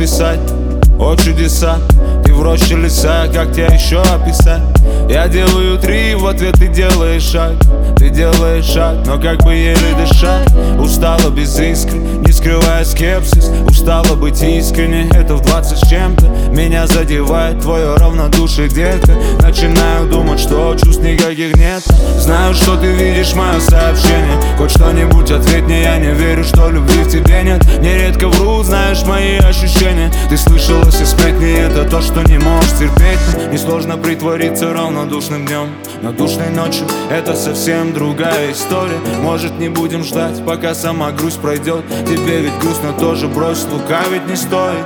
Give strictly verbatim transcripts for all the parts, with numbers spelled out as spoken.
писать о чудеса. Ты в роще леса, как тебя еще описать? Я делаю три, в ответ ты делаешь шаг. Ты делаешь шаг, но как бы еле дышать. Устала без искры, не скрывая скепсис. Устала быть искренне, это в двадцать с чем-то. Меня задевает твое равнодушие, детка. Начинаю думать, что чувств никаких нет. Знаю, что ты видишь мое сообщение. Хоть что-нибудь ответь мне, я не верю, что любви в тебе нет. Нередко вру, знаешь мои ощущения. Ты слышала все сплетни, это то, что не можешь терпеть. Несложно притвориться равнодушным днем, но душной ночью это совсем другая история. Может, не будем ждать, пока сама грусть пройдет. Тебе ведь грустно тоже, брось, лукавить не стоит.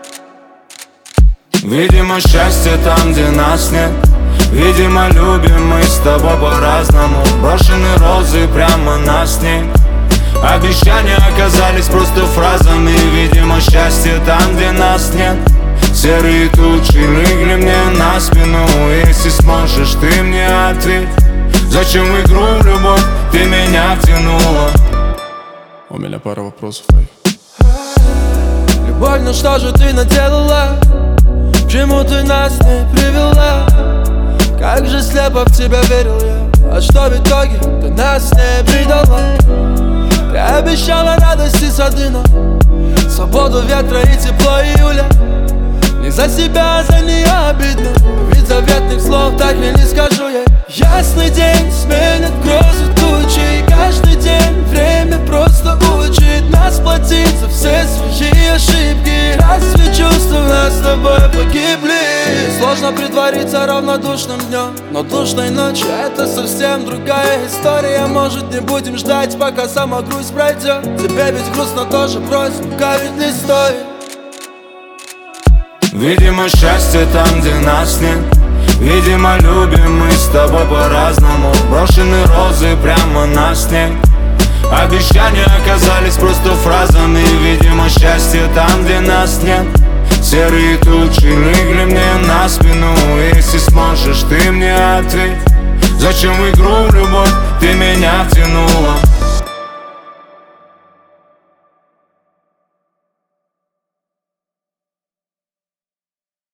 Видимо, счастье там, где нас нет. Видимо, любим мы с тобой по-разному. Брошены розы прямо на снег. Обещания оказались просто фразами. Видимо, счастье там, где нас нет. Серые тучи легли мне на спину. Если сможешь, ты мне ответь. Зачем в игру любовь ты меня втянула? У меня пара вопросов. Любовь, ну что же ты наделала? К чему ты нас не привела? Как же слепо в тебя верил я. А что в итоге ты нас не предала? Ты обещала радости сады нам, свободу ветра и тепло июля. Не за себя, а за нее обидно. Ведь заветных слов так и не скажу я. Ясный день сменит грозы тучи. И каждый день время просто учит нас платить за все свои ошибки. Разве чувства у нас с тобой погибли? Сложно притвориться равнодушным днем, но душной ночью это совсем другая история. Может, не будем ждать, пока сама грусть пройдет. Тебе ведь грустно тоже, брось, лукавить не стоит. Видимо, счастье там, где нас нет. Видимо, любим мы с тобой по-разному. Брошены розы прямо на снег. Обещания оказались просто фразами. Видимо, счастье там, где нас нет. Серые тучи легли мне на спину. Если сможешь, ты мне ответь. Зачем в игру любовь ты меня втянула?